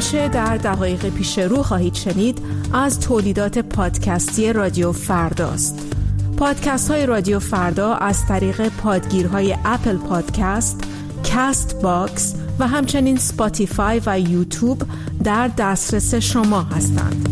آنچه در دقایق پیش رو خواهید شنید از تولیدات پادکستی رادیو فرداست. پادکست های رادیو فردا از طریق پادگیرهای اپل پادکست، کست باکس و همچنین سپاتیفای و یوتیوب در دسترس شما هستند.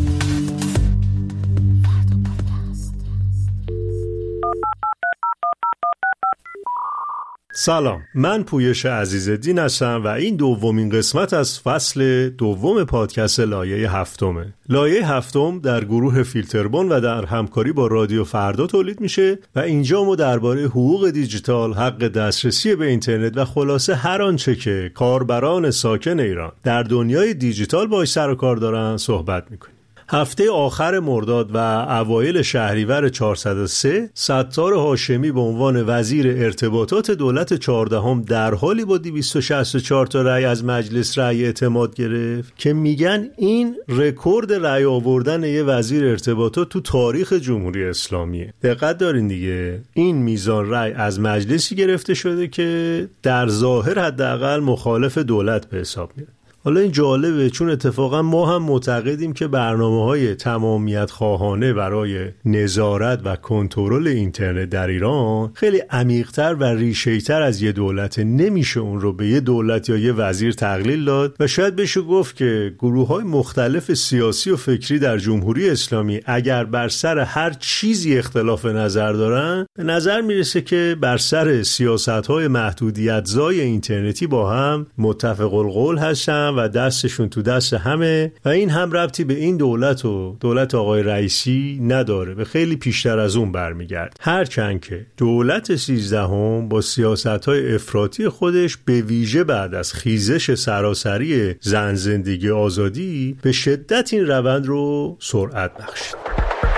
سلام، من پویش عزیزالدین هستم و این دومین قسمت از فصل دوم پادکست لایه هفتمه. لایه هفتم در گروه فیلتربون و در همکاری با رادیو فردا تولید میشه و اینجا ما درباره حقوق دیجیتال، حق دسترسی به اینترنت و خلاصه هر آنچه که کاربران ساکن ایران در دنیای دیجیتال باهاش سر و کار دارن صحبت میکنیم. هفته آخر مرداد و اوایل شهریور 403 ستار هاشمی به عنوان وزیر ارتباطات دولت 14 در حالی با 264 تا رأی از مجلس رأی اعتماد گرفت که میگن این رکورد رأی آوردن یه وزیر ارتباطات تو تاریخ جمهوری اسلامیه. دقت دارین دیگه، این میزان رأی از مجلسی گرفته شده که در ظاهر حداقل مخالف دولت به حساب میاد. حالا این جالبه چون اتفاقا ما هم معتقدیم که برنامه‌های تمامیت خواهانه برای نظارت و کنترل اینترنت در ایران خیلی عمیق‌تر و ریشه‌ای‌تر از یه دولت. نمیشه اون رو به یه دولت یا یه وزیر تقلیل داد و شاید بشه گفت که گروه‌های مختلف سیاسی و فکری در جمهوری اسلامی اگر بر سر هر چیزی اختلاف نظر دارن، به نظر میرسه که بر سر سیاست‌های محدودیت‌زای اینترنتی با هم متفق القول هستن و دستشون تو دست همه و این هم ربطی به این دولت و دولت آقای رئیسی نداره، به خیلی پیشتر از اون برمیگرد. هرچند که دولت 13 با سیاست‌های افراطی خودش به ویژه بعد از خیزش سراسری زن زندگی آزادی به شدت این روند رو سرعت بخشید.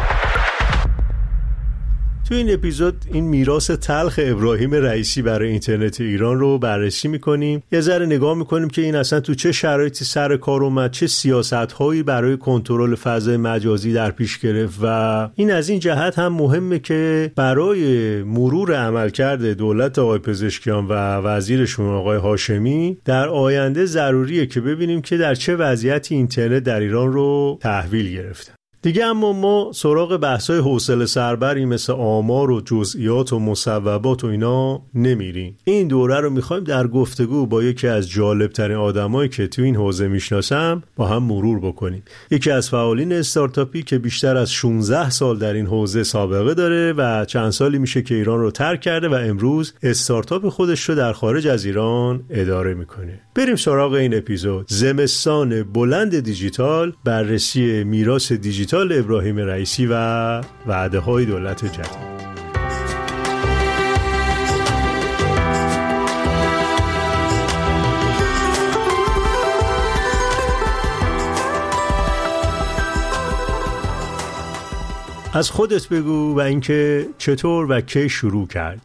تو این اپیزود این میراث تلخ ابراهیم رئیسی برای اینترنت ایران رو بررسی میکنیم. یه ذره نگاه میکنیم که این اصلا تو چه شرایطی سر کار اومد، چه سیاست‌هایی برای کنترل فضای مجازی در پیش گرفت و این از این جهت هم مهمه که برای مرور عملکرد دولت آقای پزشکیان و وزیرشون آقای هاشمی در آینده ضروریه که ببینیم که در چه وضعیتی اینترنت در ایران رو تحویل گرفته. دیگه اما ما سراغ بحث‌های حوصله سربری مثل آمار و جزئیات و مصوبات و اینا نمیریم. این دوره رو می‌خوایم در گفتگو با یکی از جالب‌ترین آدمایی که تو این حوزه میشناسم با هم مرور بکنیم. یکی از فعالین استارتاپی که بیشتر از 16 سال در این حوزه سابقه داره و چند سالی میشه که ایران رو ترک کرده و امروز استارتاپ خودش رو در خارج از ایران اداره میکنه. بریم سراغ این اپیزود. زمستان بلند دیجیتال، بررسی میراث دیجیتال ابراهیم رئیسی و وعده‌های دولت جدید. از خودت بگو و اینکه چطور و کی شروع کرد.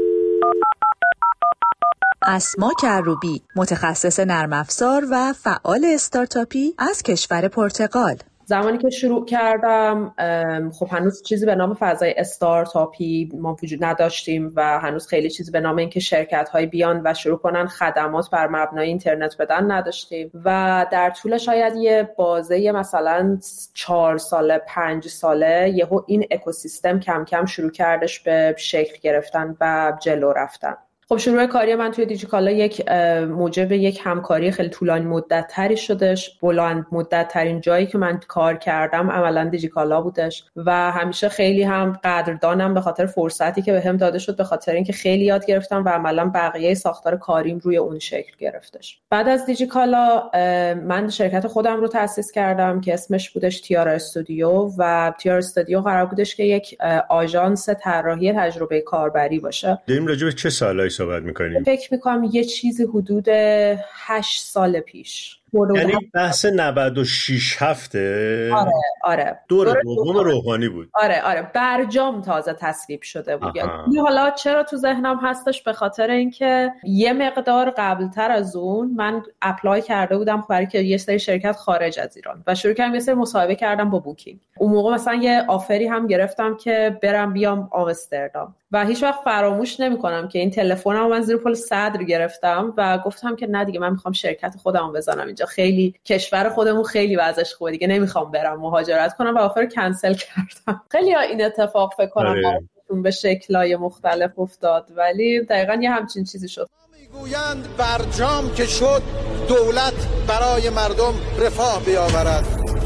اسما کروبی، متخصص نرم افزار و فعال استارتاپی از کشور پرتغال. زمانی که شروع کردم خب هنوز چیزی به نام فضای استارتاپی ما وجود نداشتیم و هنوز خیلی چیزی به نام اینکه شرکت‌های بیان و شروع کنن خدمات بر مبنای اینترنت بدن نداشتیم و در طول شاید یه بازه مثلا 4 ساله 5 ساله یهو این اکوسیستم کم کم شروع کردش به شکل گرفتن و جلو رفتن. خب شروع کاری من توی دیجیکالا یک موجب یک همکاری خیلی طولانی مدت تری شدش. بلند مدت ترین جایی که من کار کردم عملاً دیجیکالا بودش و همیشه خیلی هم قدردانم به خاطر فرصتی که بهم داده شد، به خاطر اینکه خیلی یاد گرفتم و عملاً بقیه ساختار کاریم روی اون شکل گرفتش. بعد از دیجیکالا من شرکت خودم رو تأسیس کردم که اسمش بودش تیارا استودیو و تیارا استودیو قرار بودش که یک آژانس طراحی تجربه کاربری باشه. داریم راجع به چه سالایی صحبت می‌کنیم؟ فکر می‌کنم یه چیزی حدود 8 سال پیش. یعنی بحث 96 هفته. آره دور دوم روحانی بود. آره برجام تازه تصویب شده بود. یعنی حالا چرا تو ذهنم هستش؟ به خاطر اینکه یه مقدار قبلتر از اون من اپلای کرده بودم برای که یه سری شرکت خارج از ایران و شروع کردم یه سری مصاحبه کردم با بوکینگ. اون موقع مثلا یه آفری هم گرفتم که برم بیام آمستردام و هیچ وقت فراموش نمی‌کنم که این تلفنمو من زیر پل صدر گرفتم و گفتم که نه دیگه من می‌خوام شرکت خودمو بزنم اینجا خیلی کشور خودمون خیلی وضعش خوبه دیگه نمیخوام برم مهاجرت کنم و آخر کنسل کردم. خیلی این اتفاق فکر کنم به شکل‌های مختلف افتاد ولی دقیقاً یه همچین چیزی شد. میگویند برجام که شد دولت برای مردم رفاه بیاورد.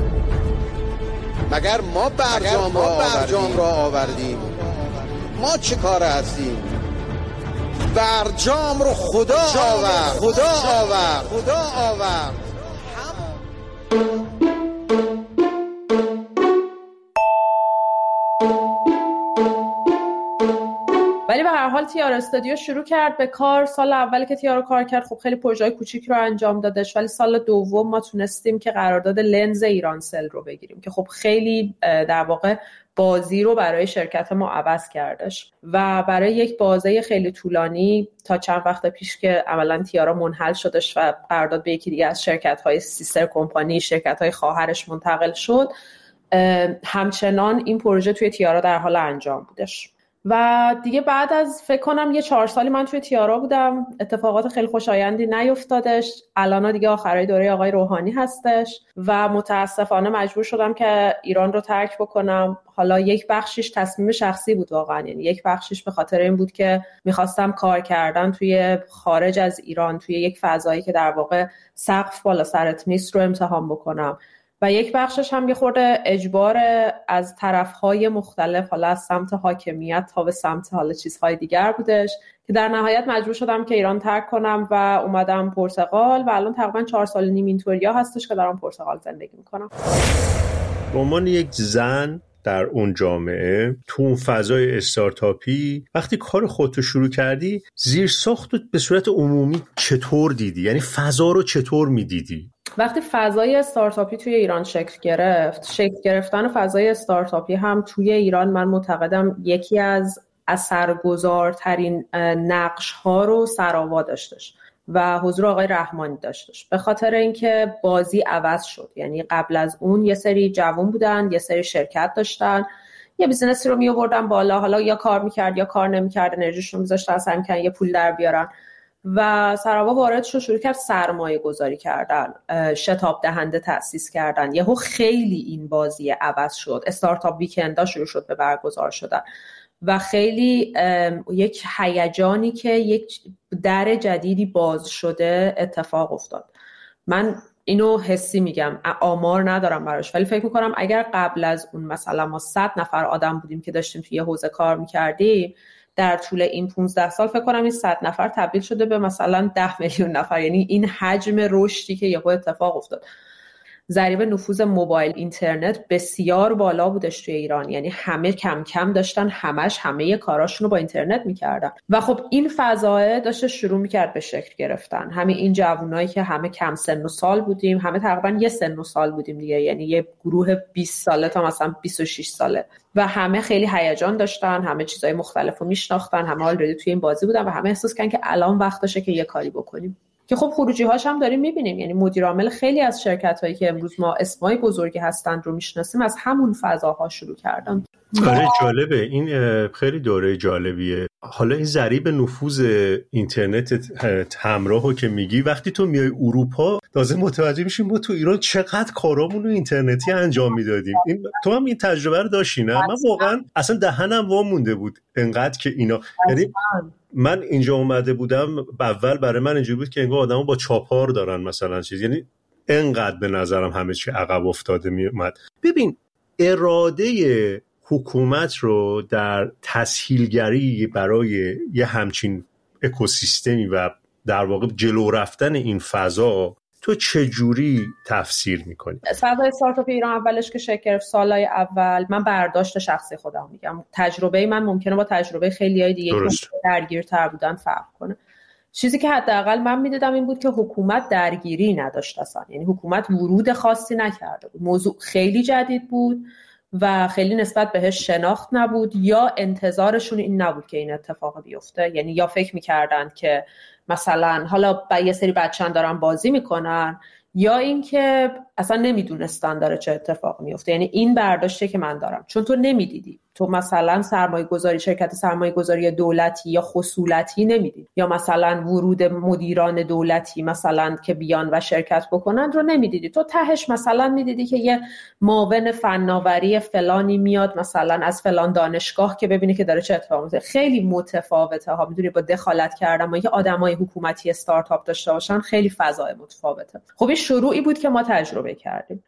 مگر ما برجام را آوردیم؟ ما چه کاره هستیم؟ برجام رو خدا آورد. ولی به هر حال تیارا استودیو شروع کرد به کار. سال اولی که تیارا کار کرد خب خیلی پروژه‌های کوچیک رو انجام دادش، ولی سال دوم ما تونستیم که قرارداد لنز ایرانسل رو بگیریم که خب خیلی در واقع بازی رو برای شرکت ما عوض کردش و برای یک بازه خیلی طولانی تا چند وقت پیش که عملاً تیارا منحل شدش و قرارداد به یکی دیگه از شرکت‌های سیستر کمپانی، شرکت‌های خواهرش منتقل شد، همچنان این پروژه توی تیارا در حال انجام بودش. و دیگه بعد از فکر کنم یه 4 سالی من توی تیارا بودم، اتفاقات خیلی خوشایندی نیفتادش. الان دیگه آخرای دوره آقای روحانی هستش و متاسفانه مجبور شدم که ایران رو ترک بکنم. حالا یک بخشش تصمیم شخصی بود واقعا، یعنی یک بخشش به خاطر این بود که میخواستم کار کردن توی خارج از ایران توی یک فضایی که در واقع سقف بالا سرت نیست رو امتحان بکنم و یک بخشش هم یه خورده اجبار از طرف‌های مختلف، حالا از سمت حاکمیت تا به سمت حالا چیزهای دیگر بودش که در نهایت مجبور شدم که ایران ترک کنم و اومدم پرتغال و الان تقریبا 4 سال و نیم اینطوریا هستش که دارم پرتغال زندگی میکنم. به عنوان یک زن در اون جامعه تو اون فضای استارتاپی وقتی کار خودتو شروع کردی، زیرساختو به صورت عمومی چطور دیدی؟ یعنی فضا رو چطور میدیدی؟ وقتی فضای استارتاپی توی ایران شکل گرفتن فضای استارتاپی هم توی ایران من معتقدم یکی از اثرگذارترین نقش ها رو سراوا داشتش و حضور آقای رحمانی داشتش، به خاطر اینکه بازی عوض شد. یعنی قبل از اون یه سری جوان بودن، یه سری شرکت داشتن، یه بیزنسی رو میآوردن بالا، حالا یا کار میکرد یا کار نمیکرد، انرژیشون رو میذاشتن سعی می‌کردن یه پول در بیارن و سراوا واردش رو شروع کرد سرمایه گذاری کردن، شتاب دهنده تأسیس کردن. یهو خیلی این بازی عوض شد، استارتاپ ویکندها شروع شد به برگزار شدن و خیلی یک هیجانی که یک در جدیدی باز شده اتفاق افتاد. من اینو حسی میگم، آمار ندارم براش، ولی فکر میکنم اگر قبل از اون مثلا ما 100 نفر آدم بودیم که داشتیم توی یه حوزه کار میکردیم، در طول این 15 سال فکر کنم این 100 نفر تبدیل شده به مثلا 10 میلیون نفر. یعنی این حجم رشدی که یهو اتفاق افتاد. ضریب نفوذ موبایل اینترنت بسیار بالا بودش توی ایران، یعنی همه کم کم داشتن همه کاراشون رو با اینترنت میکردن و خب این فضا داشته شروع میکرد به شکل گرفتن. همین این جوانایی که همه کم سن و سال بودیم، همه تقریبا یه سن و سال بودیم دیگه، یعنی یه گروه 20 ساله تا مثلا 26 ساله و همه خیلی هیجان داشتن، همه چیزای مختلفو میشناختن، همه آلردی توی این بازی بودن و همه احساس کردن که الان وقتشه که یه کاری بکنیم. که خب خروجی‌هاش هم داریم می‌بینیم، یعنی مدیر عامل خیلی از شرکت‌هایی که امروز ما اسمای بزرگی هستن رو میشناسیم از همون فضاها شروع کردن. آره جالبه، این خیلی دوره جالبیه. حالا این ضریب نفوذ اینترنت همراهو که میگی، وقتی تو میای اروپا تازه متوجه میشیم ما تو ایران چقدر کارامون رو اینترنتی انجام میدادیم. تو هم این تجربه رو داشتی نه؟ من واقعا اصلا دهنم وا مونده بود انقدر که اینا، یعنی من اینجا اومده بودم اول برای من اینجوری بود که انگار آدمو با چاپار دارن مثلا چیز، یعنی انقدر به نظرم همه چی عقب افتاده میومد. ببین اراده حکومت رو در تسهیلگری برای یه همچین اکوسیستمی و در واقع جلو رفتن این فضا تو چجوری تفسیر میکنی؟ فضای استارتاپ ایران اولش که شکل گرفت سالهای اول، من برداشت شخصی خودم میگم، تجربه من ممکنه با تجربه خیلیای دیگه که درگیرتر بودن فرق کنه. چیزی که حداقل من میدیدم این بود که حکومت درگیری نداشت اصلا، یعنی حکومت ورود خاصی نکرده بود، موضوع خیلی جدید بود و خیلی نسبت بهش شناخت نبود یا انتظارشون این نبود که این اتفاق بیفته. یعنی یا فکر میکردن که مثلا حالا یه سری بچه‌ها دارن بازی میکنن یا اینکه اصلا نمیدونستن داره چه اتفاق میفته. یعنی این برداشته که من دارم، چون تو نمیدیدی، تو مثلا شرکت سرمایه گذاری دولتی یا خصولتی نمیدید، یا مثلا ورود مدیران دولتی مثلا که بیان و شرکت بکنن رو نمیدیدی. تو تهش مثلا میدیدی که یه معاون فناوری فلانی میاد مثلا از فلان دانشگاه که ببینی که داره چه اتفاقی میفته. خیلی متفاوته ها، میدونی با دخالت کردن ما یه آدمای حکومتی استارتاپ داشته باشن خیلی فضای متفاوته. خب این شروعی بود که ما تجربه کردیم.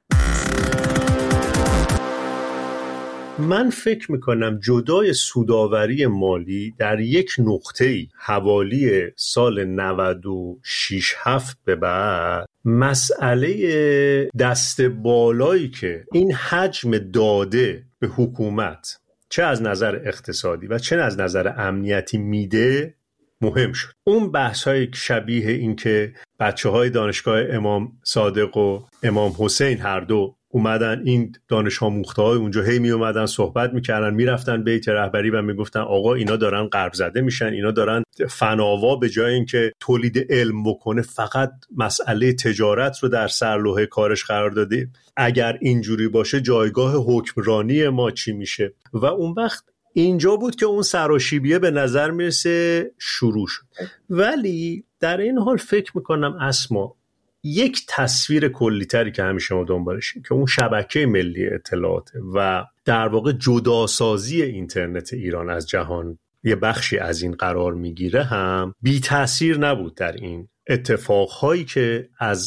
من فکر میکنم جدای سودآوری مالی در یک نقطه‌ای حوالی سال 96-7 به بعد مسئله دست بالایی که این حجم داده به حکومت چه از نظر اقتصادی و چه از نظر امنیتی میده مهم شد. اون بحث‌های شبیه این که بچه‌های دانشگاه امام صادق و امام حسین هر دو اومدن این دانش آموخته‌های اونجا هی می اومدن صحبت میکردن، میرفتن بیت رهبری و میگفتن آقا اینا دارن غرب زده میشن، اینا دارن فناوا به جای اینکه تولید علم بکنه فقط مسئله تجارت رو در سرلوحه کارش قرار داده. اگر اینجوری باشه جایگاه حکمرانی ما چی میشه؟ و اون وقت اینجا بود که اون سراشیبیه به نظر میرسه شروع شد. ولی در این حال فکر میکنم اسما یک تصویر کلی‌تری که همیشه ما دنبالشیم که اون شبکه ملی اطلاعات و در واقع جداسازی اینترنت ایران از جهان یه بخشی از این قرار میگیره هم بی تأثیر نبود در این اتفاقهایی که از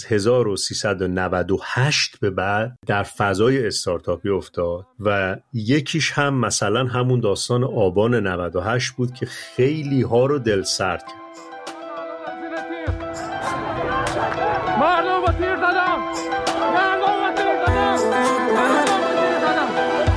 1398 به بعد در فضای استارتاپی افتاد و یکیش هم مثلا همون داستان آبان 98 بود که خیلی ها رو دل سرد کرد. مردم با تیر زدم، مردم با تیر زدم، مردم با تیر زدم.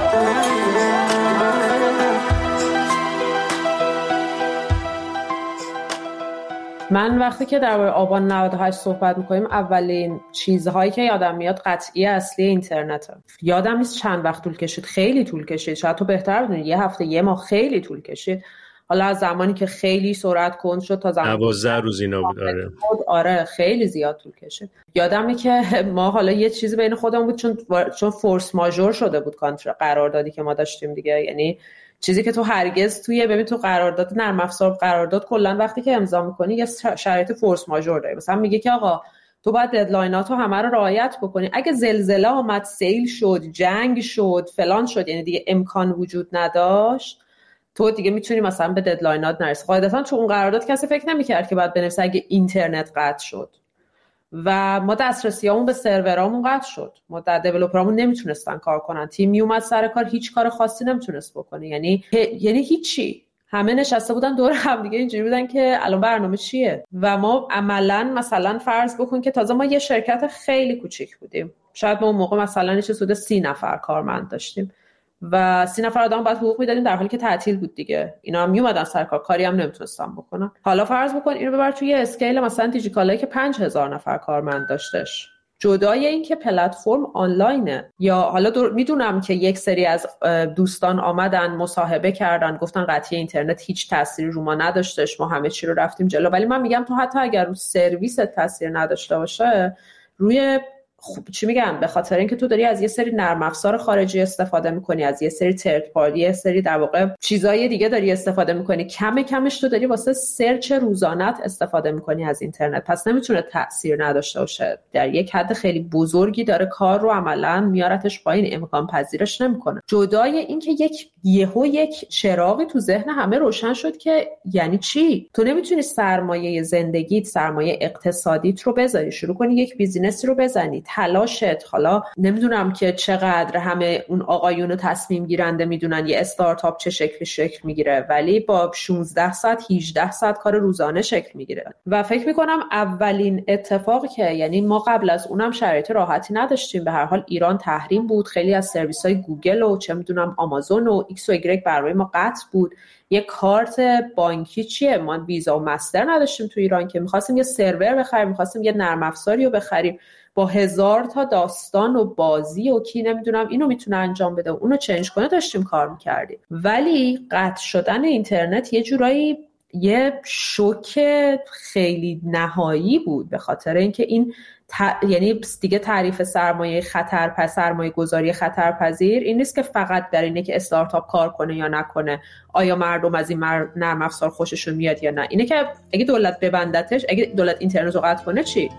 من وقتی که درباره آبان 98 صحبت میکنیم اولین چیزهایی که یادم میاد قطعی اصلی اینترنته. یادم نیست چند وقت طول کشید، خیلی طول کشید، شاید تو بهتر بدونی، یه هفته یه ماه خیلی طول کشید. حالا از زمانی که خیلی سرعت کند شد تا زمانی 12 روز اینا بود. آره خیلی زیاد طول کشید. یادمه که ما حالا یه چیزی بین خودمون بود چون فورس ماژور شده بود قراردادی که ما داشتیم دیگه، یعنی چیزی که تو هرگز ببین تو قرارداد نرم افزار قرارداد کلا وقتی که امضا می‌کنی یه شرایط فورس ماژور داره. مثلا میگه که آقا تو باید ددلایناتو همه رو رعایت بکنی، اگه زلزله اومد، سیل شد، جنگ شد، فلان شد، یعنی دیگه امکان وجود نداشت تو دیگه میتونی مثلا به ددلاینات نرسی. قاعدتا تو اون قرارداد کسی فکر نمی‌کرد که بعد بنویسه اگه اینترنت قطع شد و ما دسترسیامون به سرورامون قطع شد، ما در دیولپرامون نمیتونستن کار کنن، تیم میومد سر کار هیچ کار خاصی نمیتونست بکنه، یعنی هیچی، همه نشسته بودن دور هم دیگه اینجوری بودن که الان برنامه چیه. و ما عملاً مثلا فرض بکن که تازه ما یه شرکت خیلی کوچیک بودیم، شاید ما اون موقع مثلا چه حدود 30 نفر کارمند داشتیم و 30 نفر آدم باید حقوق میدادیم در حالی که تعطیل بود دیگه، اینا هم میومدن سر کار، کاری هم نمیتونستن بکنن. حالا فرض بکن اینو ببر توی اسکیل مثلا دیجیکالایی که 5000 نفر کارمند داشتش، جدای این که پلتفرم آنلاینه. یا حالا میدونم که یک سری از دوستان آمدن مصاحبه کردن گفتن قطعی اینترنت هیچ تأثیری رو ما نداشتش، ما همه چی رو رفتیم جلو، ولی من میگم تو حتی اگر رو سرویس تأثیر نداشته باشه، روی چی میگم، به خاطر اینکه تو داری از یه سری نرم افزار خارجی استفاده میکنی، از یه سری ترد پارتی، یه سری در واقع چیزای دیگه داری استفاده میکنی، کمش تو داری واسه سرچ روزانت استفاده میکنی از اینترنت، پس نمیتونه تأثیر نداشته باشه. در یک حد خیلی بزرگی داره کار رو عملاً میارتش پایین، امکان پذیرش نمیکنه. جدای اینکه یک چراغی تو ذهن همه روشن شد که یعنی چی؟ تو نمیتونی سرمایه زندگیت، سرمایه اقتصادیت رو بذاری شروع کنی یک بیزینسی رو بزنی، تلاشت، حالا نمیدونم که چقدر همه اون آقایون تصمیم گیرنده میدونن یه استارتاپ چه شکل میگیره، ولی با 16 ساعت 18 ساعت کار روزانه شکل میگیره. و فکر میکنم اولین اتفاقی که، یعنی ما قبل از اونم شرایط راحتی نداشتیم، به هر حال ایران تحریم بود، خیلی از سرویس های گوگل و چه میدونم آمازون و ایکس و ایگرگ برای ما قطع بود. یه کارت بانکی چیه، ما ویزا و مستر نداشتیم تو ایران که می‌خواستیم یه سرور بخریم، می‌خواستیم یه نرم افزاری رو بخریم با 1000 تا داستان و بازی و کی نمیدونم اینو میتونه انجام بده و اونو چنج کنه داشتیم کار می‌کردیم. ولی قطع شدن اینترنت یه جورایی یه شوک خیلی نهایی بود، به خاطر اینکه این یعنی دیگه تعریف سرمایه سرمایه گذاری خطرپذیر این نیست که فقط در اینه که استارتاپ کار کنه یا نکنه، آیا مردم از این نرم افزار خوششون میاد یا نه. اینه که اگه دولت ببندتش، اگه دولت اینترنت رو قطع کنه چی؟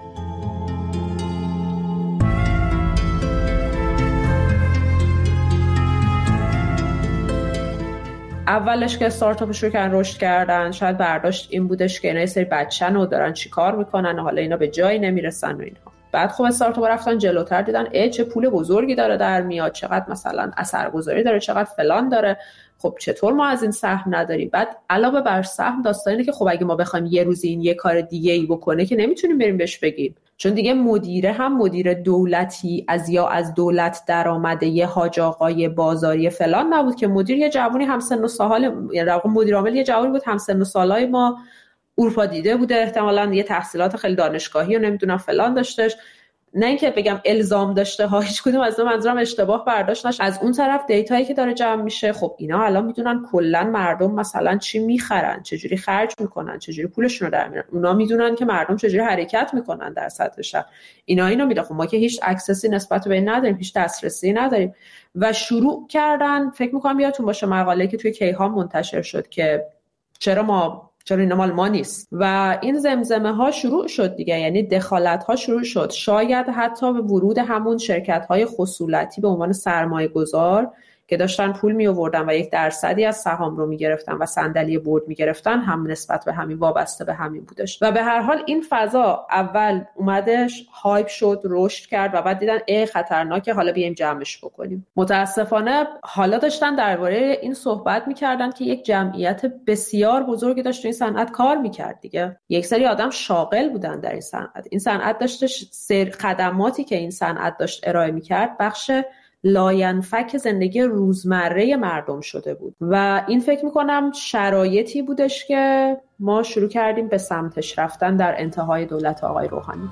اولش که استارتاپ شروع کردن رشد کردن، شاید برداشت این بودش که اینا یه سری بچه‌ن و دارن چی کار میکنن و حالا اینا به جایی نمیرسن و اینها. بعد خب استارتاپ رفتن جلوتر، دیدن چه پول بزرگی داره در میاد، چقدر مثلا اثرگذاری داره، چقدر فلان داره، خب چطور ما از این سهم نداریم. بعد علاوه بر سهم داستان اینه که خب اگه ما بخوایم یه روز این یه کار دیگه ای بکنه که نمیتونیم بریم بهش بگیم، چون دیگه مدیره هم مدیر دولتی از دولت درآمده یه حاج آقای بازاری فلان نبود که مدیر یه جوونی هم سن و سال، یعنی مدیر عامل یه جوونی بود هم سن و سالای ما، اروپا دیده بوده، احتمالاً یه تحصیلات خیلی دانشگاهی و نمیدونم فلان داشتش. نه اینکه بگم الزام داشته ها، هیچ کدوم از منظورم اشتباه برداشت نشه. از اون طرف دیتایی که داره جمع میشه، خب اینا الان میدونن کلا مردم مثلا چی میخرن، چجوری خرج میکنن، چجوری پولشون رو در میارن، اونا میدونن که مردم چجوری حرکت میکنن در سطح شهر. اینو میدونن. خب ما که هیچ اکسسی نسبت به این نداریم، هیچ دسترسی نداریم و شروع کردن. فکر میکنم یادتون باشه مقاله که توی کیهان منتشر شد که چرا اینا مال ما نیست و این زمزمه ها شروع شد دیگه، یعنی دخالت ها شروع شد. شاید حتی به ورود همون شرکت های خصولتی به عنوان سرمایه گذار که داشتن پول می آوردن و 1% از سهام رو می گرفتن و صندلی بورد می گرفتن هم نسبت به همین وابسته به همین بودش. و به هر حال این فضا اول اومدش هایپ شد، رشد کرد و بعد دیدن خطرناکه، حالا بیایم جمعش بکنیم. متاسفانه حالا داشتن درباره این صحبت می‌کردن که یک جمعیت بسیار بزرگی داشت این صنعت کار می‌کرد دیگه. یک سری آدم شاغل بودن در این صنعت. این صنعت داشتش خدماتی که این صنعت داشت ارائه می‌کرد بخش لاینفک زندگی روزمره مردم شده بود و این فکر میکنم شرایطی بودش که ما شروع کردیم به سمتش رفتن در انتهای دولت آقای روحانی.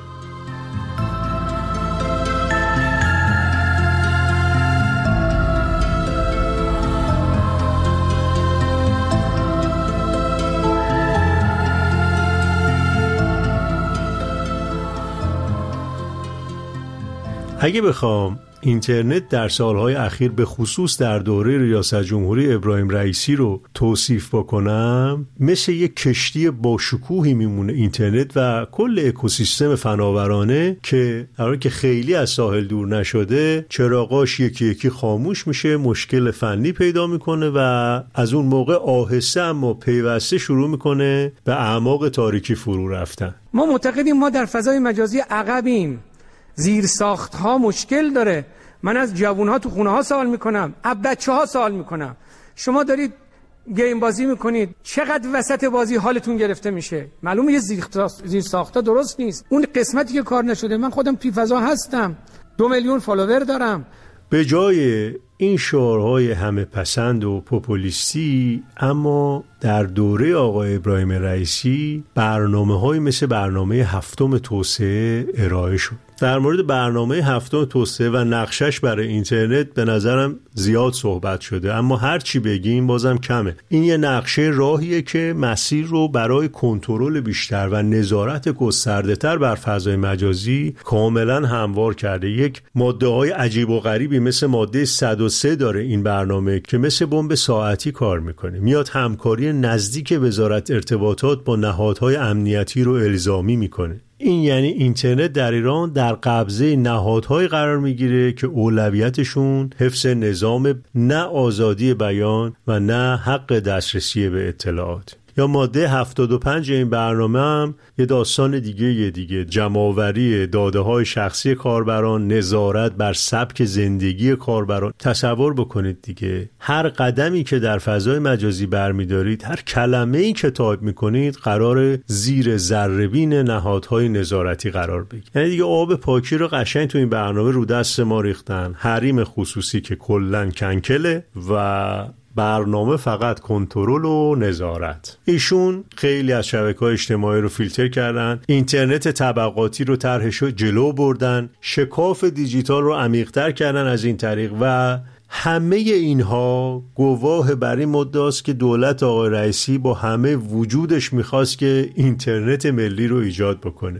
اگه بخوام اینترنت در سالهای اخیر به خصوص در دوره ریاست جمهوری ابراهیم رئیسی رو توصیف بکنم، مثل یک کشتی با شکوهی میمونه اینترنت و کل اکوسیستم فناورانه که در حالی که خیلی از ساحل دور نشده، چراغاش یکی یکی خاموش میشه، مشکل فنی پیدا میکنه و از اون موقع آهسته اما پیوسته شروع میکنه به اعماق تاریکی فرو رفتن. ما معتقدیم ما در فضای مجازی عقبیم، زیر ساخت ها مشکل داره. من از جوون ها تو خونه ها سوال میکنم، از بچه ها سوال میکنم، شما دارید گیم بازی میکنید، چقدر وسط بازی حالتون گرفته میشه؟ معلومه یه زیر ساخت ها درست نیست. اون قسمتی که کار نشده، من خودم توی فضا هستم، 2 میلیون فالوور دارم. به جای این شعارهای همه پسند و پوپولیستی، اما در دوره آقای ابراهیم رئیسی برنامه‌هایی مثل برنامه 7 توسعه ارائه شد. در مورد برنامه 7 توسعه و نقشش برای اینترنت به نظرم زیاد صحبت شده، اما هر چی بگیم بازم کمه. این یه نقشه راهیه که مسیر رو برای کنترل بیشتر و نظارت گسترده‌تر بر فضای مجازی کاملا هموار کرده. یک ماده‌های عجیب و غریبی مثل ماده 103 داره این برنامه که مثل بمب ساعتی کار میکنه. میاد همکاری نزدیک وزارت ارتباطات با نهادهای امنیتی رو الزامی میکنه. این یعنی اینترنت در ایران در قبضه نهادهای قرار میگیره که اولویتشون حفظ نظام، نه آزادی بیان و نه حق دسترسی به اطلاعات. یا ماده 75 این برنامه هم یه داستان دیگه جمع‌آوری داده‌های شخصی کاربران، نظارت بر سبک زندگی کاربران. تصور بکنید دیگه، هر قدمی که در فضای مجازی برمی‌دارید، هر کلمه‌ای که تایپ می‌کنید قرار زیر ذره‌بین نهادهای نظارتی قرار بگیره. یعنی دیگه آب پاکی رو قشنگ تو این برنامه رو دست ما ریختن. حریم خصوصی که کلاً کنکله و برنامه فقط کنترل و نظارت. ایشون خیلی از شبکه‌های اجتماعی رو فیلتر کردن، اینترنت طبقاتی رو طرحش جلو بردن، شکاف دیجیتال رو عمیق‌تر کردن از این طریق و همه اینها گواه بر این مدعاست که دولت آقای رئیسی با همه وجودش میخواست که اینترنت ملی رو ایجاد بکنه.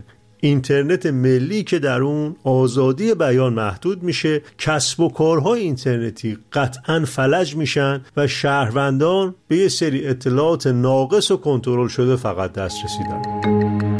اینترنت ملی که در اون آزادی بیان محدود میشه، کسب و کارهای اینترنتی قطعاً فلج میشن و شهروندان به یه سری اطلاعات ناقص و کنترل شده فقط دسترسی دارن.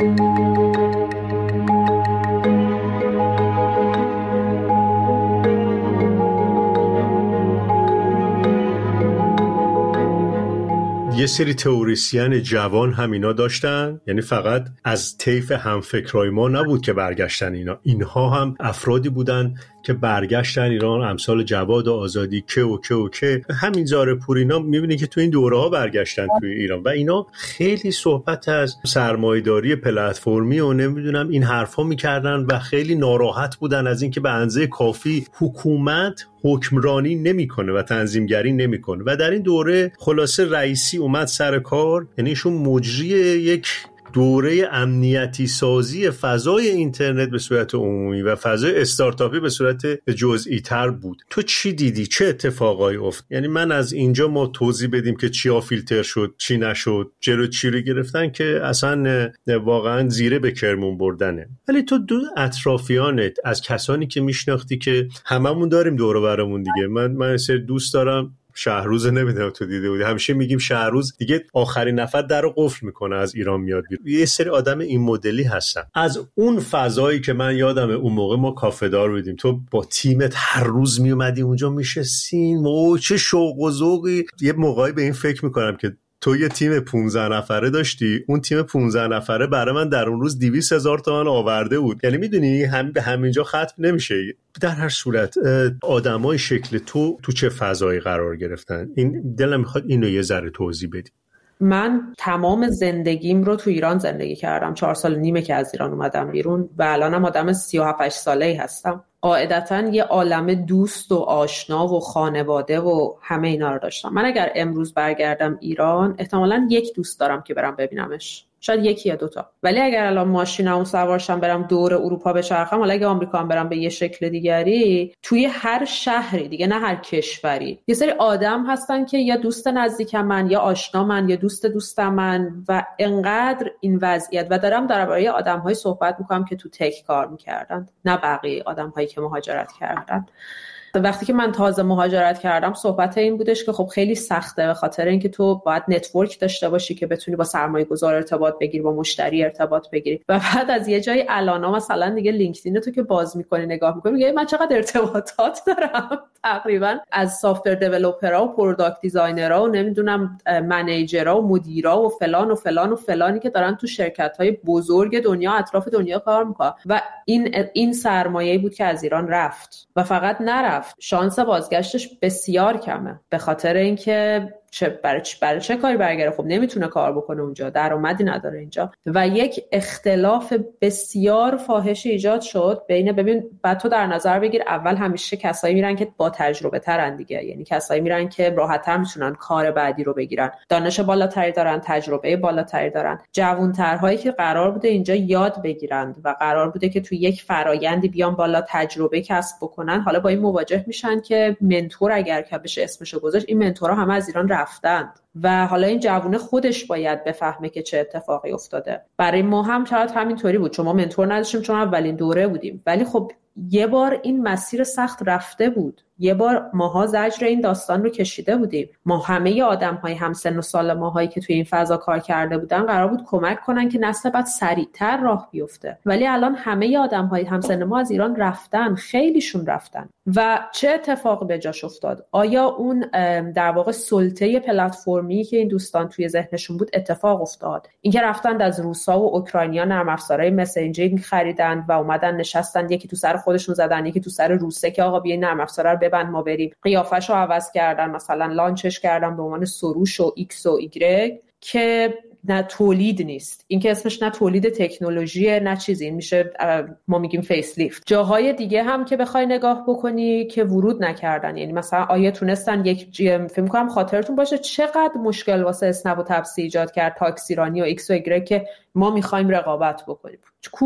یه سری تئوریسین جوان هم اینا داشتن، یعنی فقط از طیف همفکرای ما نبود که برگشتن اینها هم افرادی بودن که برگشتن ایران، امثال جواد آزادی که همین زارپور اینا میبینی که تو این دوره ها برگشتن توی ایران و اینا خیلی صحبت از سرمایه‌داری پلتفرمی و نمیدونم این حرفا میکردن و خیلی ناراحت بودن از اینکه به اندازه کافی حکومت حکمرانی نمیکنه و تنظیمگری نمیکنه و در این دوره خلاصه رئیسی اومد سر کار، یعنی ایشون مجری یک دوره امنیتی سازی فضای اینترنت به صورت عمومی و فضای استارتاپی به صورت جزئی تر بود. تو چی دیدی؟ چه اتفاقایی افتاد؟ یعنی من از اینجا ما توضیح بدیم که چیا فیلتر شد، چی نشد، جلو چی رو گرفتن که اصلا واقعا زیره به کرمون بردنه. ولی تو دو اطرافیانت از کسانی که میشناختی که هممون داریم دور و برمون دیگه، من سر دوست دارم شهروز، نمیدونم تو دیده بودی، همیشه میگیم شهروز دیگه آخرین نفر درو قفل میکنه از ایران میاد بیرون. یه سری آدم این مدلی هستن. از اون فضایی که من یادمه اون موقع ما کافه دار بودیم، تو با تیمت هر روز میومدی اونجا میشستین و چه شوق و ذوقی. یه موقعی به این فکر میکنم که تو یه تیم 15 نفره داشتی، اون تیم 15 نفره برای من در اون روز 200,000 تومان آورده بود. یعنی میدونی به همینجا ختم نمیشه. در هر صورت آدمای شکل تو چه فضایی قرار گرفتن؟ این دلم میخواد اینو یه ذره توضیح بدی. من تمام زندگیم رو تو ایران زندگی کردم. 4 سال و نیمه که از ایران اومدم بیرون و الانم آدم 37 ساله‌ای هستم. قاعدتاً یه عالمه دوست و آشنا و خانواده و همه اینا رو داشتم. من اگر امروز برگردم ایران احتمالاً یک دوست دارم که برم ببینمش، شاید یکی یا دوتا. ولی اگر الان ماشینمو سوارشم برم دور اروپا بچرخم، حالا اگه آمریکا هم برم به یه شکل دیگری، توی هر شهری دیگه، نه هر کشوری، یه سری آدم هستن که یا دوست نزدیک من یا آشنا من یا دوست من و انقدر این وضعیت و دارم درباره آدم‌های صحبت می‌کنم که تو تک کار می‌کردن، نه بقیه آدم‌هایی که مهاجرت کردن. وقتی که من تازه مهاجرت کردم صحبت این بودش که خب خیلی سخته به خاطر اینکه تو باید نتورک داشته باشی که بتونی با سرمایه‌گذار ارتباط بگیری، با مشتری ارتباط بگیری و بعد از یه جای الانا مثلا دیگه لینکدین تو که باز می‌کنی نگاه می‌کنی میگه من چقدر ارتباطات دارم. تقریبا از سافت‌ور دیولپرها و پروداکت دیزاینرها و نمیدونم منیجرها و مدیرا و فلان و فلان و فلانی که دارن تو شرکت‌های بزرگ دنیا اطراف دنیا کار می‌کنن و این سرمایه‌ای بود که از ایران رفت و فقط نرفت، شانس بازگشتش بسیار کمه به خاطر اینکه برای چه کاری برگره؟ خب نمیتونه کار بکنه اونجا، درآمدی نداره اینجا و یک اختلاف بسیار فاحش ایجاد شد بین، ببین بعد تو در نظر بگیر اول همیشه کسایی میرن که با تجربه ترن دیگه، یعنی کسایی میرن که راحت‌تر میتونن کار بعدی رو بگیرن، دانش بالاتری دارن، تجربه بالاتری دارن، جوان‌ترهایی که قرار بوده اینجا یاد بگیرن و قرار بوده که تو یک فرایندی بیان بالا تجربه کسب بکنن، حالا با این مواجه میشن که منتور اگر که بشه اسمشو گذاشت، این منتورها همه از ایران رفتند و حالا این جوونه خودش باید بفهمه که چه اتفاقی افتاده. برای ما هم شاید همینطوری بود، چون ما منتور نداشتیم، چون اولین دوره بودیم، ولی خب یه بار این مسیر سخت رفته بود، یه بار ماها زجر این داستان رو کشیده بودیم. ما همه آدم‌های همسن و سال ماهایی که توی این فضا کار کرده بودن قرار بود کمک کنن که نسل بعد سریعتر راه بیفته، ولی الان همه آدم‌های همسن ما از ایران رفتن، خیلیشون رفتن و چه اتفاقی به جاش افتاد؟ آیا اون در واقع سلطه پلتفرمی که این دوستان توی ذهنشون بود اتفاق افتاد؟ اینکه رفتن از روسا و اوکراینیا نرم افزارهای مسنجینگ خریدن و اومدن نشستن، یکی تو سر خودشون زدن، یکی تو سر روسه که آقا بیا نرم افزار رو ببند ما بریم، قیافه‌شو عوض کردن، مثلا لانچش کردن به عنوان سروش و ایکس و ایگرگ که نه تولید نیست، این که اسمش نه تولید تکنولوژیه نه چیزی، این میشه ما میگیم فیس لیفت. جاهای دیگه هم که بخوای نگاه بکنی که ورود نکردن، یعنی مثلا آیا تونستن یک فکر کنم خاطرتون باشه چقدر مشکل واسه اسنپ و تپسی ایجاد کرد تاکسیرانی و ایکس و ایگرگ که ما میخوایم رقابت بکنیم،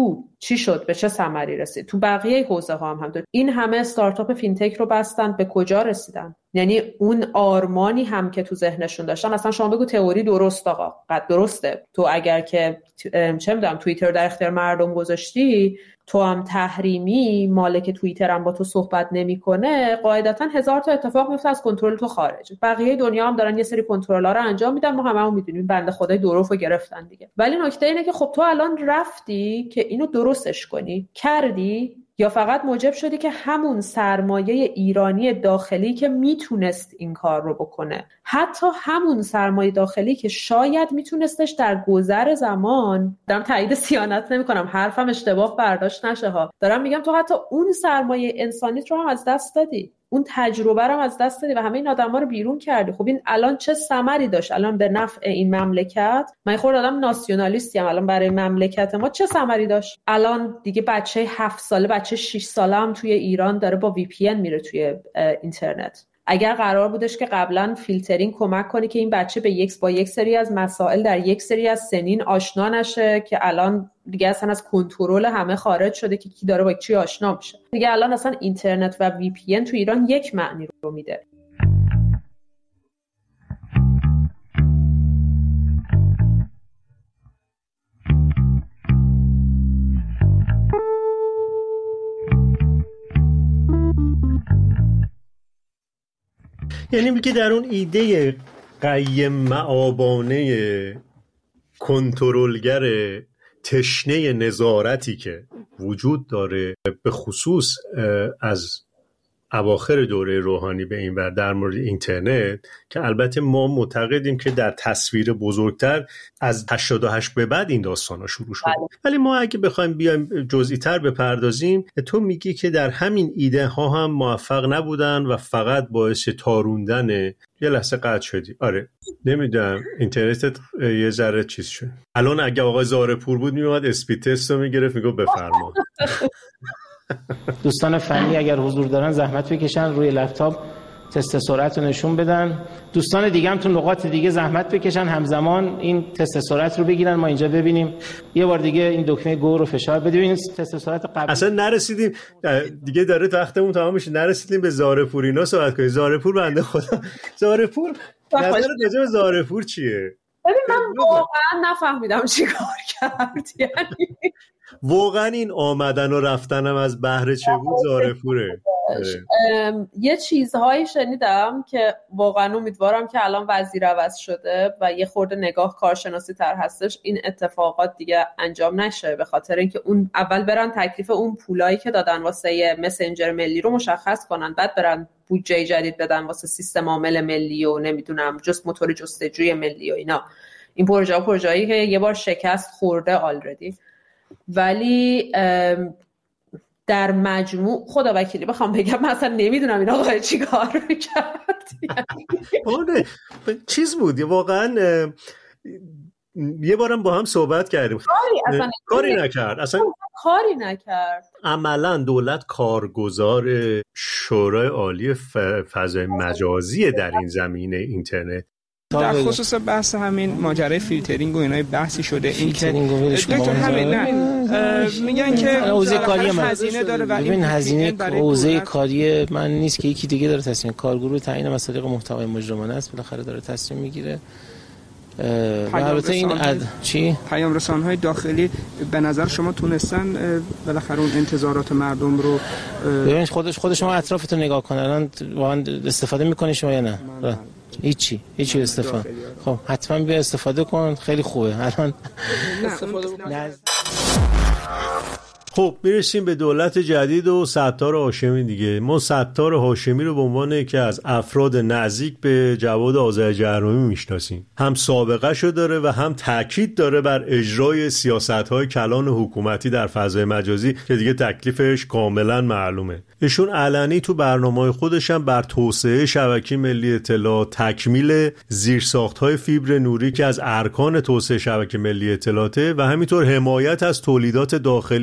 چی شد؟ به چه ثمری رسید؟ تو بقیه حوزه ها هم همینطور. این همه استارتاپ فینتک رو بستن، به کجا رسیدن؟ یعنی اون آرمانی هم که تو ذهنشون داشتن، مثلا شما بگو تئوری درست، آقا قد درسته، تو اگر که چه میدونم توییتر در اختیار مردم گذاشتی، تو هم تحریمی، مالک توییتر هم با تو صحبت نمیکنه، قاعدتا 1000 تا اتفاق میفته از کنترل تو خارج. بقیه دنیا هم دارن یه سری کنترل‌ها رو انجام میدن، ما هممون میدونیم بنده خدای دوروفو گرفتن دیگه. ولی نکته اینه که خب تو الان رفتی که اینو درستش کنی، کردی یا فقط موجب شدی که همون سرمایه ایرانی داخلی که میتونست این کار رو بکنه، حتی همون سرمایه داخلی که شاید میتونستش در گذر زمان، دارم تایید صیانت نمیکنم، حرفم اشتباه برداشت نشه ها، دارم میگم تو حتی اون سرمایه انسانیت رو هم از دست دادی، اون تجربه رو از دست دادی و همه این آدما رو بیرون کردی. خب این الان چه ثمری داشت؟ الان به نفع این مملکت، من خود آدم ناسیونالیستی ام، الان برای مملکت ما چه ثمری داشت؟ الان دیگه بچه 7 ساله، بچه 6 ساله هم توی ایران داره با VPN میره توی اینترنت. اگر قرار بودش که قبلا فیلترینگ کمک کنه که این بچه با یک سری از مسائل در یک سری از سنین آشنا نشه، که الان دیگه اصلا از کنترل همه خارج شده که کی داره با چی آشنا میشه دیگه، الان اصلا اینترنت و VPN تو ایران یک معنی رو میده. یعنی میگه در اون ایده قیم معابانه کنترلگر تشنه نظارتی که وجود داره، به خصوص از اواخر دوره روحانی به این ور در مورد اینترنت، که البته ما معتقدیم که در تصویر بزرگتر از 88 به بعد این داستانا شروع شد، ولی ما اگه بخوایم بیایم جزئی تر بپردازیم، تو میگی که در همین ایده ها هم موفق نبودن و فقط باعث تاروندن. یه لحظه قطع شدی. آره نمیدونم اینترنتت یه ذره چیز شد. الان اگه آقای زارپور بود میومد اسپید تست رو میگرفت، میگو بفرما. دوستان فنی اگر حضور دارن زحمت بکشن روی لپتاپ تست سرعت رو نشون بدن. دوستان دیگه هم تو نقاط دیگه زحمت بکشن همزمان این تست سرعت رو بگیرن، ما اینجا ببینیم. یه بار دیگه این دکمه گو رو فشار بدید. این تست سرعت قبل اصلا نرسیدیم دیگه، داره وقتمون تمام میشه، نرسیدیم به زارپور اینا صحبت کنیم. زارپور بنده خدا، زارپور نظر راجع به زارپور چیه؟ ببین من واقعا نفهمیدم چی کار کرد. یعنی واقعا این آمدن و رفتنم از بهره چه بود زارپوره. یه چیزهایی شنیدم که واقعا امیدوارم که الان وزیر عوض شده و یه خورده نگاه کارشناسی تر هستش این اتفاقات دیگه انجام نشه، به خاطر اینکه اون اول برن تکلیف اون پولایی که دادن واسه مسنجر ملی رو مشخص کنن، بعد برن بودجه جدید بدن واسه سیستم عامل ملی و نمیدونم موتور جستجوی ملی و اینا. این پروژه‌ای که یه بار شکست خورده آلردی. ولی در مجموع خدا وکیلی بخوام بگم مثلا نمیدونم این آقای چی کار کرد. چیز بود واقعا. یه بارم با هم صحبت کردیم، کاری نکرد. عملا دولت کارگزار شورای عالی فضای مجازی در این زمینه اینترنت. در خصوص بحث همین ماجرای فیلترینگ و اینای بحثی شده، این که میگن که حوزه کاری هزینه داره و این هزینه حوزه کاری من نیست که یکی دیگه داره تصمیم، کارگروه تعیین مصادیق محتوای مجرمانه است، بالاخره داره تصمیم میگیره. البته این پیام رسان‌های داخلی به نظر شما تونستن بالاخره اون انتظارات مردم رو ببینید؟ خود شما اطرافتون نگاه کنن، الان واقعا استفاده میکنی شما یا نه؟ هیچی استفاده. خب حتما بیا استفاده کن، خیلی خوبه. الان خب میرسیم به دولت جدید و ستار هاشمی دیگه. ما ستار هاشمی رو به عنوان یکی از افراد نزدیک به جواد آذرجهرمی میشناسیم. هم سابقه شو داره و هم تاکید داره بر اجرای سیاست‌های کلان حکومتی در فضای مجازی که دیگه تکلیفش کاملا معلومه. ایشون علنی تو برنامه‌های خودش هم بر توسعه شبکه ملی اطلاعات، تکمیل زیرساخت‌های فیبر نوری که از ارکان توسعه شبکه ملی اطلاعاته و همینطور حمایت از تولیدات داخلی مثل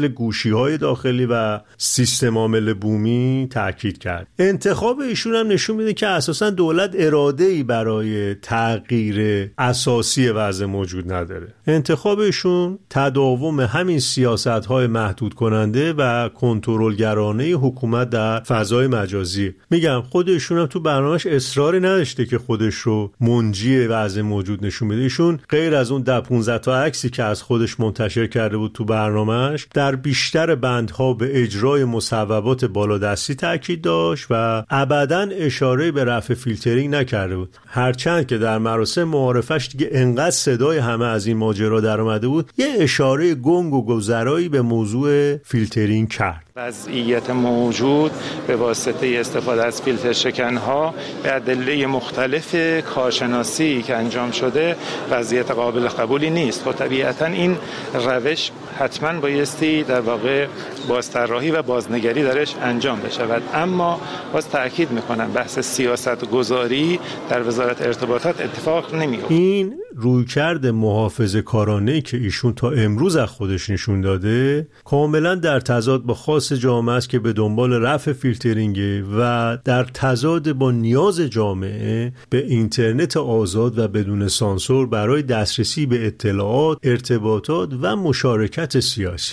گوشی‌های داخلی و سیستم عامل بومی تاکید کرد. انتخاب ایشون هم نشون میده که اساساً دولت اراده‌ای برای تغییر اساسی وضع موجود نداره. انتخاب ایشون تداوم همین سیاست‌های محدود کننده و کنترلگرانه حکومت در فضای مجازی. میگم خودشون هم تو برنامه‌اش اصراری نداشته که خودش رو منجی وضع موجود نشون بده. ایشون غیر از اون 10-15 تا عکسی که از خودش منتشر کرده بود تو برنامه‌اش، در بیشتر بندها به اجرای مصوبات بالادستی تاکید داشت و ابداً اشاره به رفع فیلترینگ نکرده بود. هرچند که در مراسم معارفش دیگه انقدر صدای همه از این ماجرا در اومده بود، یه اشاره گنگ و گذرایی به موضوع فیلترینگ کرد. وضعیت موجود به واسطه استفاده از فیلتر شکن‌ها به ادله مختلف کارشناسی که انجام شده وضعیت قابل قبولی نیست. خب طبیعتاً این روش حتما بایستی در واقع بازطراحی و بازنگری درش انجام بشود. اما باز تأکید میکنم بحث سیاست گذاری در وزارت ارتباطات اتفاق نمیفته. این رویکرد محافظه‌کارانه‌ای که ایشون تا امروز از خودش نشون داده کاملا در تضاد با خاص جامعه است که به دنبال رفع فیلترینگ و در تضاد با نیاز جامعه به اینترنت آزاد و بدون سانسور برای دسترسی به اطلاعات، ارتباطات و مشارکت سیاسی.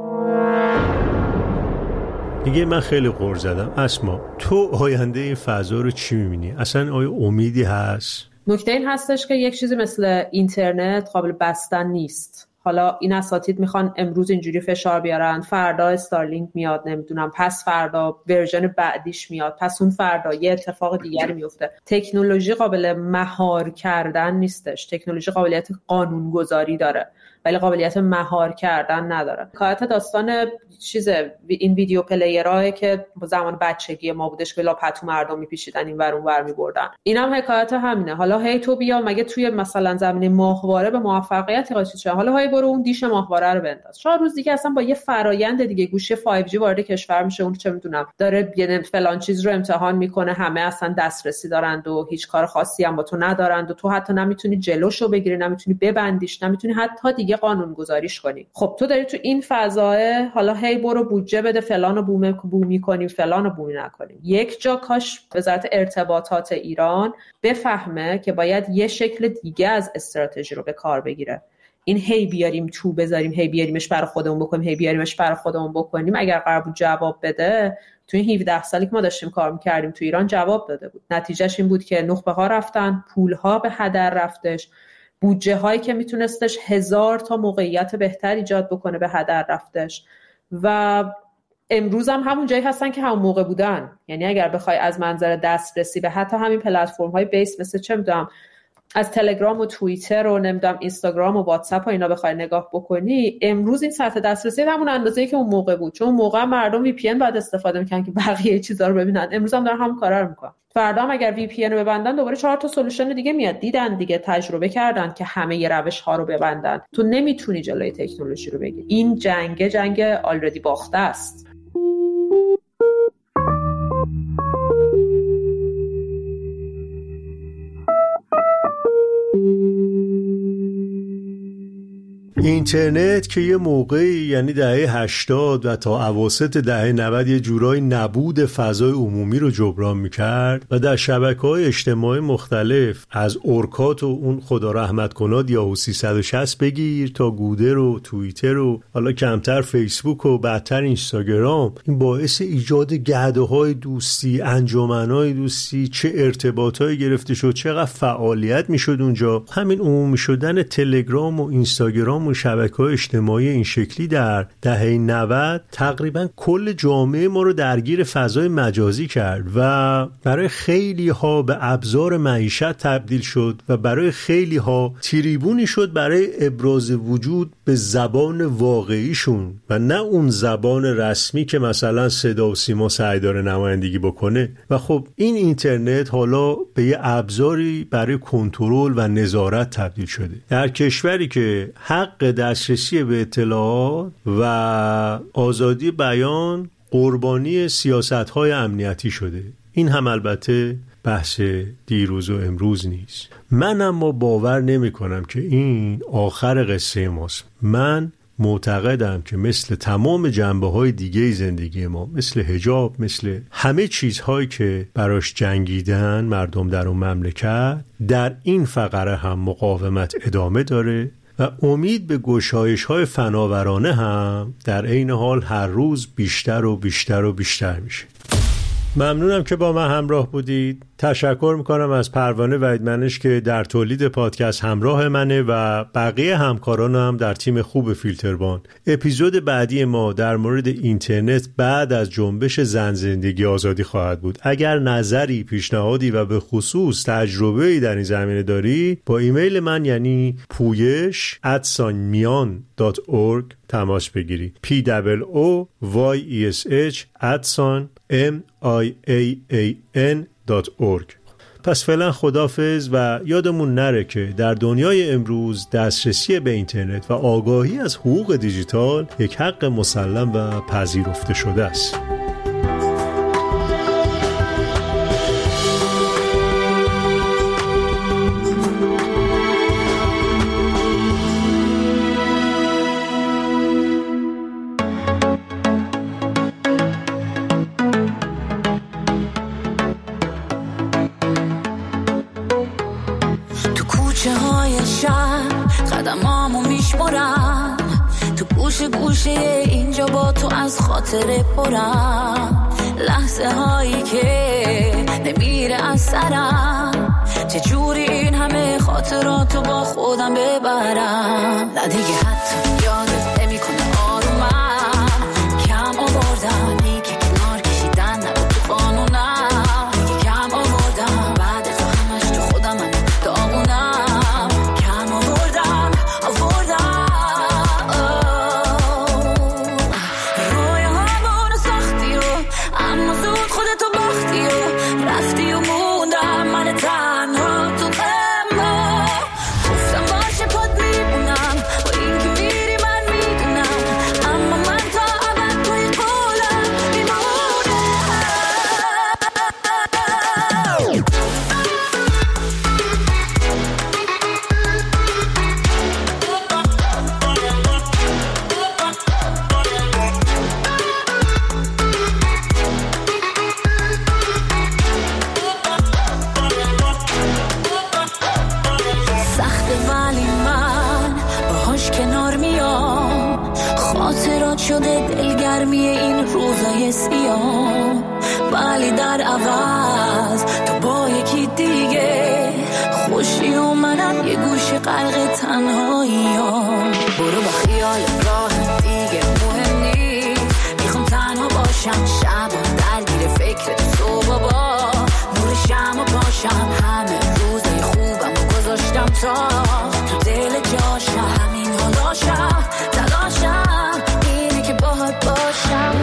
دیگه من خیلی غر زدم. اسما، تو آینده این فضا رو چی می‌بینی؟ اصلا آیا امیدی هست؟ نکته این هستش که یک چیزی مثل اینترنت قابل بستن نیست. حالا این اساتید میخوان امروز اینجوری فشار بیارن، فردا استارلینک میاد، نمیدونم پس فردا ورژن بعدیش میاد، پس اون فردا یه اتفاق دیگری میفته. تکنولوژی قابل مهار کردن نیستش. تکنولوژی قابلیت قانونگذاری داره ولی قابلیت مهار کردن نداره. حکایت داستان این ویدیو پلیرایی که زمان بچگی ما بودش که لاپتو مردم میپیچیدن این ور اون ور میبردن، اینم حکایت همینه. حالا هی تو بیا مگه توی مثلا زمینه ماهواره به موفقیتی رسیدی شد، حالا هی برو اون دیش ماهواره رو بنداز. 4 روز دیگه اصلا با یه فرایند دیگه گوشی 5G وارد کشور میشه، اون چه میدونم داره یه فلان چیز رو امتحان میکنه، همه اصلا دسترسی دارند و هیچ کار خاصی هم با تو ندارند و تو حتی نمیتونی جلوشو بگیری، نمیتونی ببندیش، نمیتونی حتی دیگه قانون گذاریش کنی. خب تو داری تو این فضا، حالا هی برو بودجه بده فلان و بومی کنیم فلان و بومی نکنیم. یک جا کاش وزارت ارتباطات ایران بفهمه که باید یه شکل دیگه از استراتژی رو به کار بگیره. این هی بیاریم تو بذاریم، هی بیاریمش برای خودمون بکنیم، هی بیاریمش برای خودمون بکنیم، اگر قرار بود جواب بده، تو این 17 سالی که ما داشتیم کار می‌کردیم تو ایران جواب داده بود. نتیجهش این بود که نخبه ها رفتن، پول ها به هدر رفتش، بودجه هایی که میتونستش 1000 تا موقعیت بهتر ایجاد بکنه به هدر رفتش و امروز هم همون جایی هستن که همون موقع بودن. یعنی اگر بخوای از منظر دسترسی به حتی همین پلتفرم های بیس مثل چه میدونم از تلگرام و توییتر و نمیدونم اینستاگرام و واتساپ و اینا بخوای نگاه بکنی، امروز این سطح دسترسی همون اندازه‌ای که اون موقع بود، چون اون موقع مردم وی پی ان بعد استفاده میکنن که بقیه چیزا رو ببینن. امروز هم دارن همون کارا رو میکنن. فردا هم اگر وی پی ان رو ببندن دوباره 4 تا سولوشن دیگه میاد. دیدن دیگه، تجربه کردن که همه ی روش ها رو ببندن. تو نمیتونی جلوی تکنولوژی رو بگیری. این جنگ آلردی باخته است. اینترنت که یه موقعی یعنی دهه 80 و تا اواسط دهه 90 یه جورای نبود فضای عمومی رو جبران میکرد و در شبکه‌های اجتماعی مختلف از اورکات و اون خدا رحمت کناد یاهو 360 بگیر تا گودر و توییتر و حالا کمتر فیسبوک و بعدتر اینستاگرام، این باعث ایجاد گرده‌های دوستی، انجمن‌های دوستی، چه ارتباطایی گرفته شد، چقدر فعالیت میشد اونجا. همین عمومی شدن تلگرام و اینستاگرام و شبکه‌های اجتماعی این شکلی در دهه 90 تقریبا کل جامعه ما رو درگیر فضای مجازی کرد و برای خیلی ها به ابزار معیشت تبدیل شد و برای خیلی ها تریبونی شد برای ابراز وجود به زبان واقعیشون و نه اون زبان رسمی که مثلا صدا و سیما سعی داره نمایندگی بکنه. و خب این اینترنت حالا به یه ابزاری برای کنترل و نظارت تبدیل شده. در کشوری که حق دسترسی به اطلاعات و آزادی بیان قربانی سیاست‌های امنیتی شده. این هم البته بحث دیروز و امروز نیست. من اما باور نمی کنم که این آخر قصه ماست. من معتقدم که مثل تمام جنبه‌های دیگه زندگی ما، مثل حجاب، مثل همه چیزهایی که براش جنگیدن مردم در اون مملکت، در این فقره هم مقاومت ادامه داره و امید به گشایش‌های فناورانه هم در عین حال هر روز بیشتر و بیشتر و بیشتر میشه. ممنونم که با من همراه بودید. تشکر میکنم از پروانه وحیدمنش که در تولید پادکست همراه منه و بقیه همکارانم در تیم خوب فیلتربان. اپیزود بعدی ما در مورد اینترنت بعد از جنبش زن زندگی آزادی خواهد بود. اگر نظری، پیشنهادی و به خصوص تجربه‌ای در این زمینه داری، با ایمیل من یعنی puyesh@mian.org تماس بگیری. PWOYESH@miaan.org. پس فعلا خداحافظ و یادمون نره که در دنیای امروز دسترسی به اینترنت و آگاهی از حقوق دیجیتال یک حق مسلم و پذیرفته شده است. گوشه اینجا با تو از خاطر پرم، لحظه هایی که نمیره از سرم، چجوری این همه خاطراتو با خودم ببرم. نه دیگه حتی یادت نمیکنه آرومم، کم آوردم دیگه کنار کشیدن نبود تو قانونم، دیگه کم آوردم بعد از همش تو خودم من داغونم، کم آوردم رفتی و موندم من تنها تو غمم، گفتم باشه پات میمونم با این که میری من میدونم، اما من تا ابد توی قولم شده دلگرمی این روزای سیاه، ولی در عوض تو با یکی دیگه خوشی و منم یه گوشه غرق تنهایی ها. برو با خیال راه دیگه مهم نیست، میخوام تنها باشم شب درگیر فکر صبح با نور شمع پاشم، همه روزای خوبم و گذاشتم تا تو دل جاشم، همین حالاشم تلاشم باشم.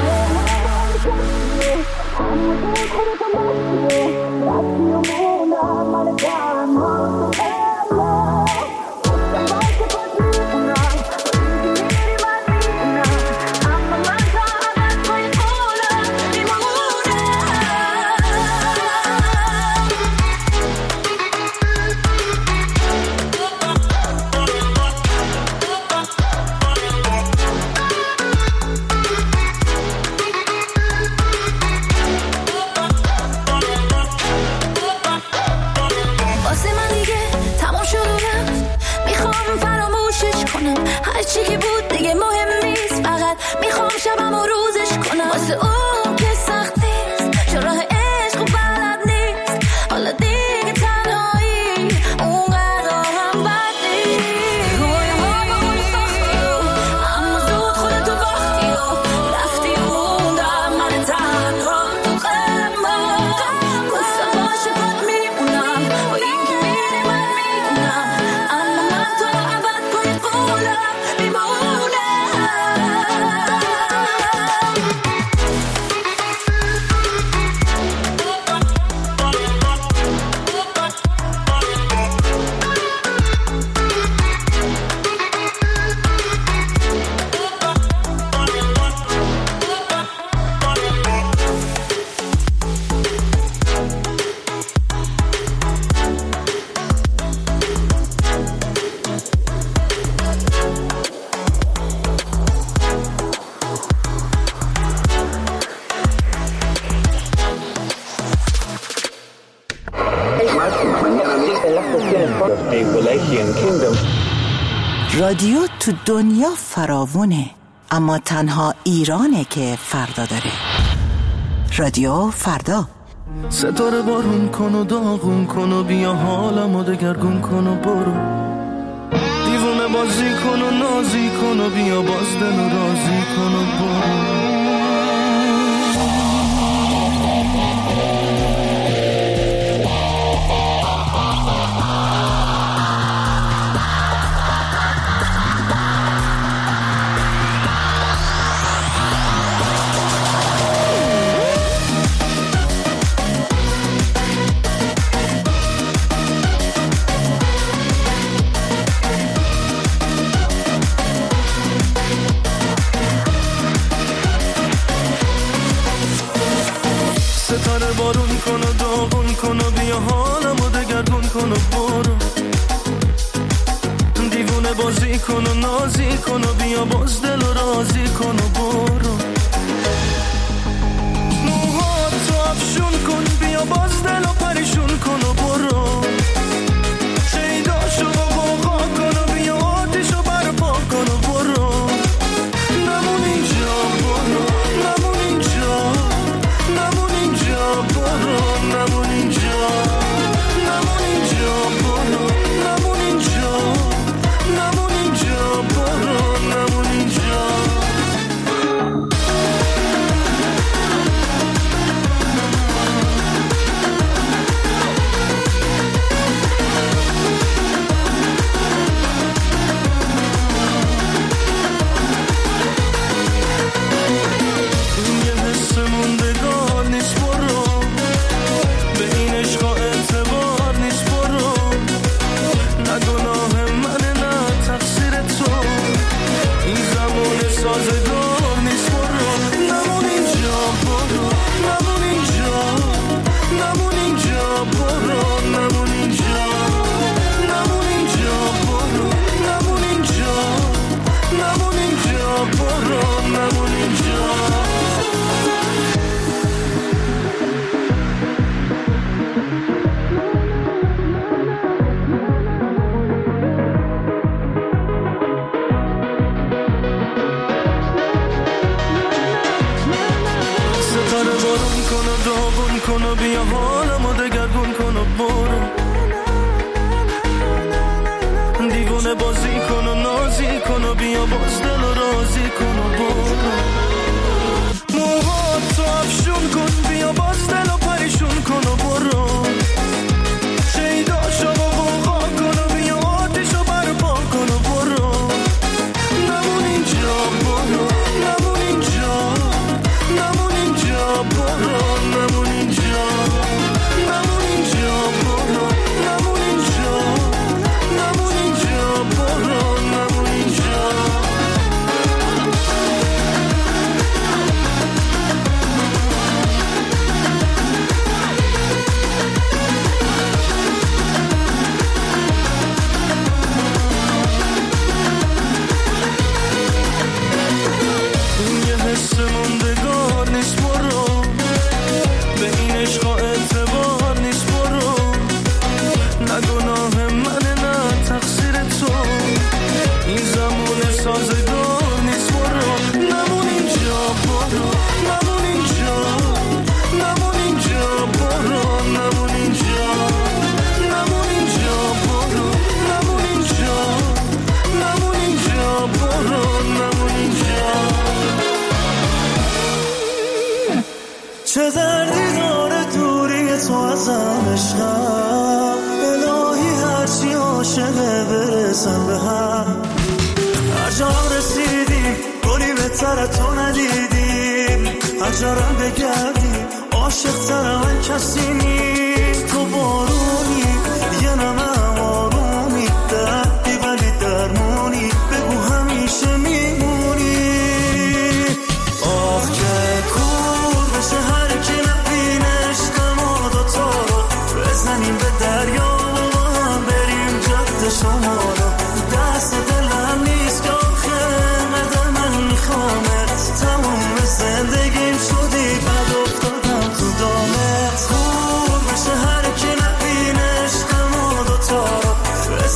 هرچی که بود دیگه مهم نیست، فقط میخوام شبم و روزش کنم، واسه اون که سخت نیست، چون راه عشق و بلد نیست، حالا دیگه تنهایی اونقدر هم بد نیست. رویه ها با اون ساختی اما زود خودتو باختی و رفتی و موندم من تنها تو غمم، گفتم باشه پات میمونم با این که میری من میدونم، اما من تو ابد پای قولم میمونم. رادیو تو دنیا فراوونه، اما تنها ایرانه که فردا داره. رادیو فردا. ستاره بارون کن و داغون کن و بیا حالمو دگرگون کن و برو، دیوونه بازی کن و نازی کن و بیا باز دل و رازی کن و برو. ستاره بارون کن و داغون کن و بیا حالمو دگرگون کن و برو، دیوونه بازی کن و نازی کن و بیا باز دل و رازی کن و برو، موهاتو افشون کن بیا باز دل و پریشون کن و برو، شیداشو غوغا کن و بیا آتیشو برپا کن و برو، نمون اینجا برو، نمون اینجا، نمون اینجا برو، نمون اینجا، نمون اینجا برو، نمون اینجا، نمون اینجا برو، نمون اینجا. بازی کن و نازی کن و بیا باز دل و رازی کن و برو، موهاتو افشون کن بیا باز دل و پریشون کن و برو، شیداشو غوغا کن و بیا آتیشو برپا کن و برو، نمون اینجا برو، نمون اینجا، نمون اینجا برو، نمون اینجا، نمون اینجا برو، نمون اینجا، نمون اینجا برو، نمون اینجا. یه حس موندگار نیست برو، به این عشقا اعتبار نیست برو، نه گناه منه نه تقصیر تو، این زمان سازگار نیست برو، نمون اینجا برو، نمون اینجا، نمون اینجا برو، نمون اینجا، نمون اینجا برو، نمون اینجا، نمون اینجا برو، نمون اینجا. چه دردی داره دوری تو ازم عشقم، الهی هرچی عاشقه برسم به هم، هر جا رسیدیم گلی بهتر تو ندیدیم، هر جارم بگردیم عاشق تر من کسی نیست، تو بارونی یه نمه آرومی، دردی ولی درمونی، بگو همیشه میمونی، آخ که کور بشه هر کی نبینه عشقم و دوتا رو، بزنیم به دریا و هم بریم جاده شما رو، دست دلم نیست که آخه مده من میخوامت، تموم زندگیم شدی بد افتادم تو دامت، کور بشه هر کی نبینه عشقم و دوتا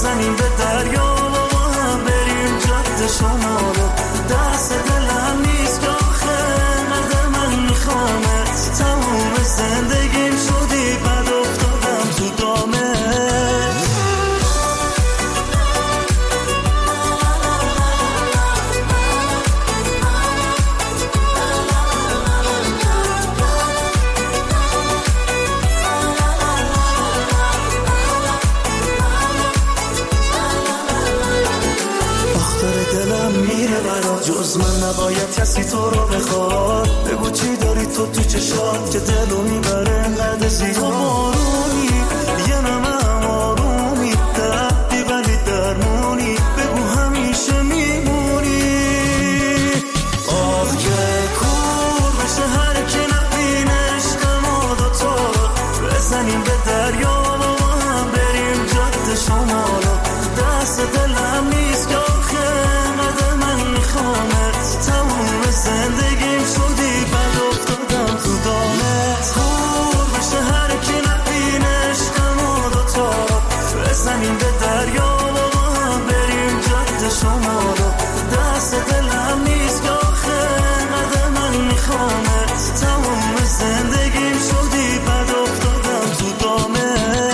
بزنیم به دریا و با هم بریم جاده شمالو. دست دلم نیست که آخه قدر من میخوامت، تموم زندگیم شدی بد افتادم تو دامه. جز من نباید کسی تو رو بخواد، بگو چی داری تو چشات که دلو میبره انقدر زیاد. تو بارونی یه نمه آرومی، دردی ولی درمونی، بگو همیشه میمونی. آخ که کور بشه هر کی نبینه عشق ما دوتا رو، بزنیم به دریا و با هم بریم جاده شمالو. دست دلم نیست که آخه قدر من میخوامت، تموم زندگیم شدی بد افتادم تو دامت. خور بشه هر کی نبینه عشق ما دوتا رو، بزنیم به دریا و با هم بریم جاده شمالو. دست دلم نیست که آخه قدر من میخوامت، تموم زندگیم شدی بد افتادم تو دامت.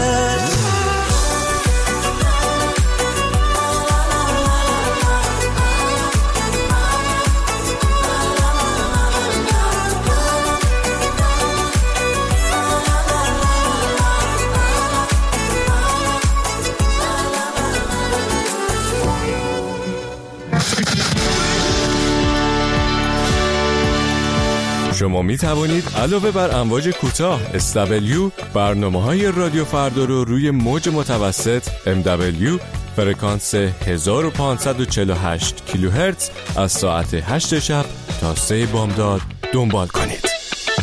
شما می توانید علاوه بر امواج کوتاه SW برنامه‌های رادیو فردا رو روی موج متوسط MW فرکانس 1548 کیلوهرتز از ساعت 8 شب تا 3 بامداد دنبال کنید.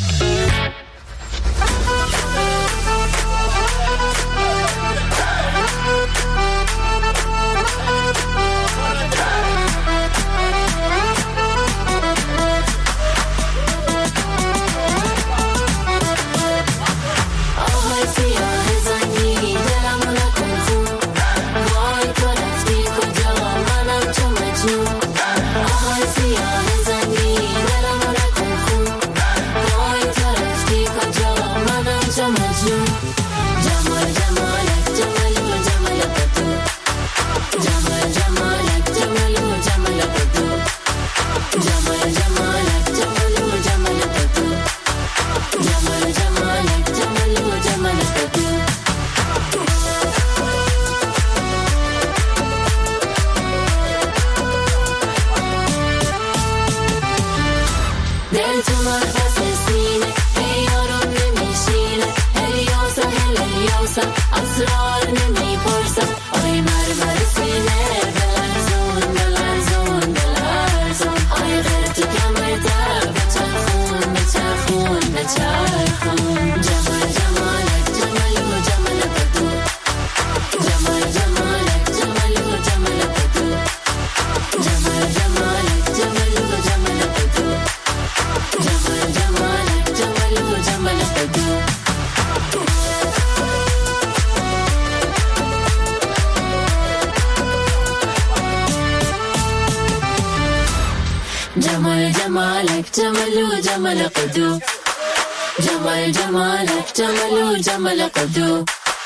جمال جمالك جمل جمل قدو، جمال جمالك جمل جمل قدو.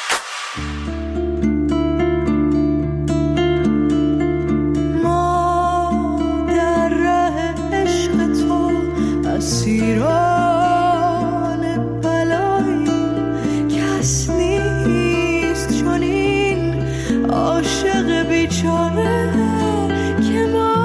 ما در راه عشق تو اسیران بلاییم، کس نیست چون این عاشق بیچاره که ما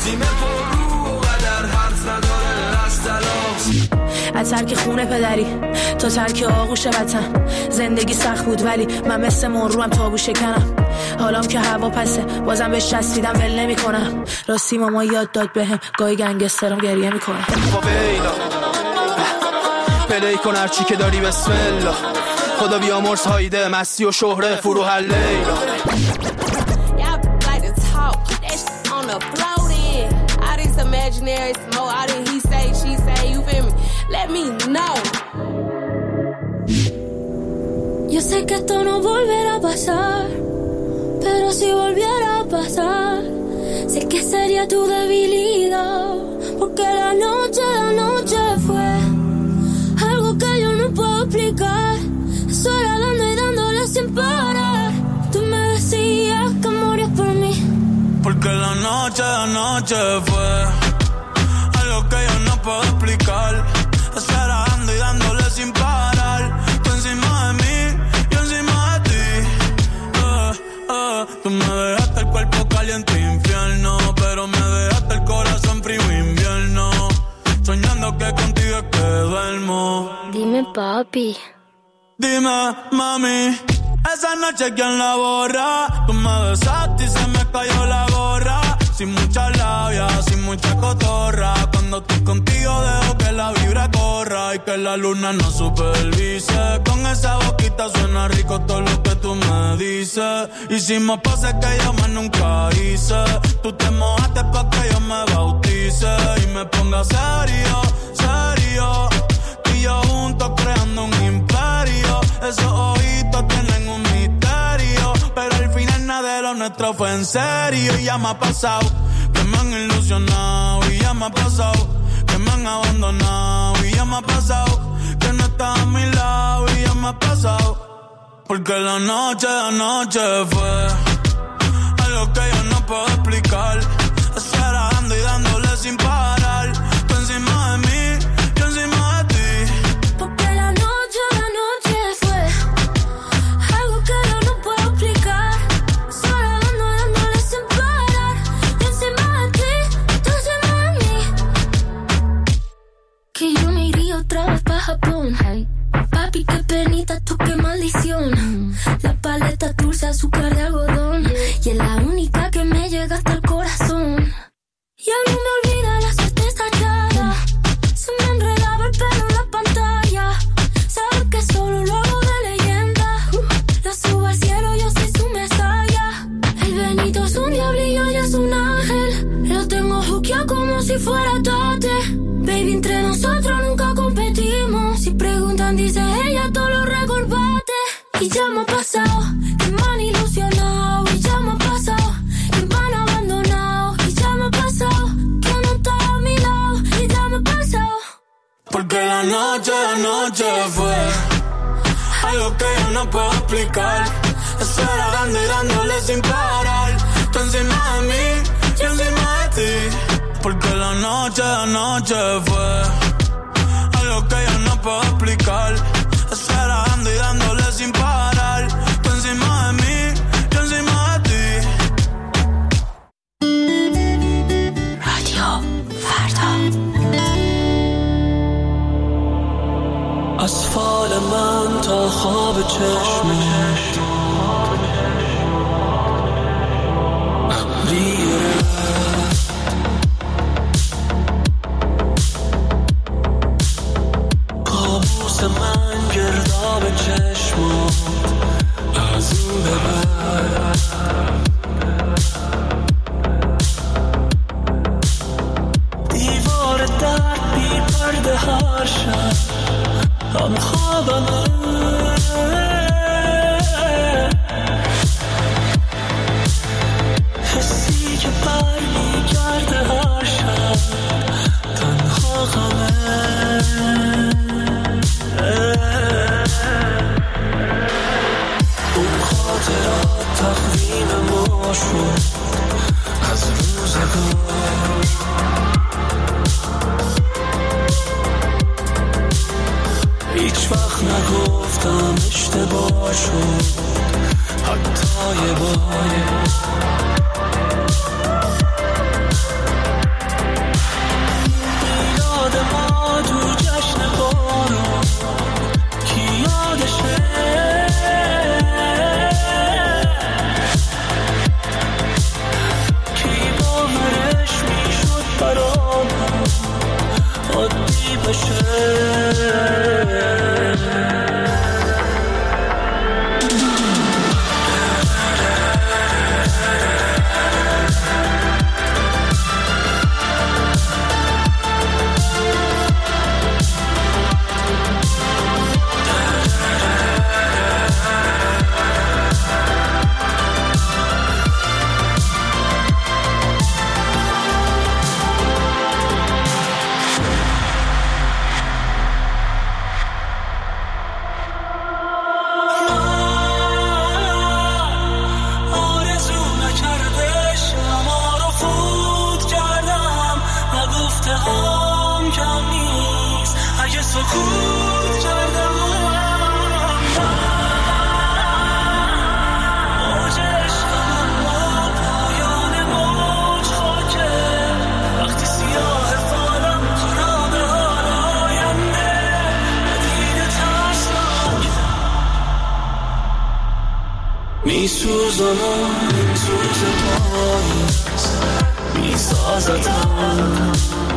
تیم پررو و قدر حرف نداره لشتلاس. از ترک خونه پدری تا ترک آغوش وطن، زندگی سخت بود ولی من مثل مروم تابو شکنم. حالام که هوا پسه بازم بهش چسبیدم ول نمی کنم. راستی ماما یاد داد بهم گاهی گنگسترم گریه میکنم. با بینا پلی کن هرچی که داری بسم الله. خدا بیامرز هایده مستی و شهره فروح لیلا. Imaginary smoke, I didn't he say, she say, you feel me? Let me know. Yo sé que esto no volverá a pasar, pero si volviera a pasar, sé que sería tu debilidad, porque la noche fue algo que yo no puedo explicar. Sola dando y dándole sin parar. Tú me decías que morías por mí, porque la noche fue algo que yo no puedo explicar. Esperando y dándole sin parar. Tú encima de mí, yo encima de ti. Tú me dejaste el cuerpo caliente infierno, pero me dejaste el corazón frío invierno. Soñando que contigo es que duermo. Dime papi, dime mami, esa noche quién la borra. Tú me besaste y se me cayó la gorra. Sin mucha labia, sin mucha cotorra. Cuando estoy contigo dejo que la vibra corra y que la luna no supervise. Con esa boquita suena rico todo lo que tú me dices. Hicimos poses que yo más nunca hice. Tú te mojaste pa' que yo me bautice y me ponga serio, serio. Tú y yo juntos creando un imperio. Esos ojitos tienen un misterio, pero al final nada de lo nuestro fue en serio. Y ya me ha pasado que me han ilusionado, y ya me ha pasado que me han abandonado, y ya me ha pasado que no estás a mi lado, y ya me ha pasado porque la noche fue algo que yo no puedo explicar. Esperando y dándole sin parar. Tú encima de mí, yo encima de ti. porque la noche fue algo que yo no puedo explicar. Solo dándole sin parar. Yo encima de ti, tú encima de mí. Que yo me iría otra vez pa' Japón. Papi, qué penita, tú qué maldición. La paleta dulce, azúcar de algodón. Y es la única que me llega hasta el corazón. Y algo me olvida la certeza echada. Se me enredaba el pelo en la pantalla. Sabes que solo lo hago de leyenda. La subo al cielo, yo soy su mesaya. El Benito es un diablillo y es un ángel. Lo tengo juqueado como si fuera Tate. Baby, entre nosotros nunca competimos. Si preguntan, dice ella, todo lo recordate. Y ya me ha pasado que me han ilusionado. Y ya me ha pasado que me han abandonado. Y ya me ha pasado que no está a mi lado. Y ya me ha pasado porque la noche fue algo que yo no puedo explicar. Esperando y dándole sin parar. Tú encima de mí, yo encima de ti. Porque la noche fue algo que yo no puedo explicar. Esperando y dándole sin parar. Tú encima de mí, yo encima de ti. رادیو فردا. از فال من تا خواب چشمت ابریه کابوس من گرداب چشمت از این به بعد دیوار در بی پرده هر شب هم خوابمه حسی که بر میگرده هر شب تنها غمه اون خاطرات تقویم ما شد از روزگار هیچ وقت نگفتم اشتباه شد حتی یه بار خالی بشه. میسوزنم این سوز پاییز میسازتم